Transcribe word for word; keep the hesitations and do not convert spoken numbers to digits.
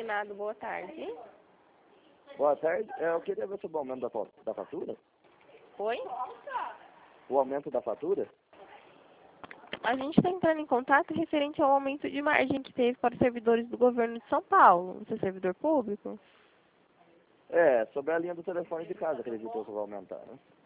Senado, boa tarde. Boa tarde. É, eu queria ver sobre o aumento da, fa- da fatura. Oi? O aumento da fatura? A gente está entrando em contato referente ao aumento de margem que teve para os servidores do governo de São Paulo. Você é servidor público? É, sobre a linha do telefone de casa, acredito eu que vai aumentar, né?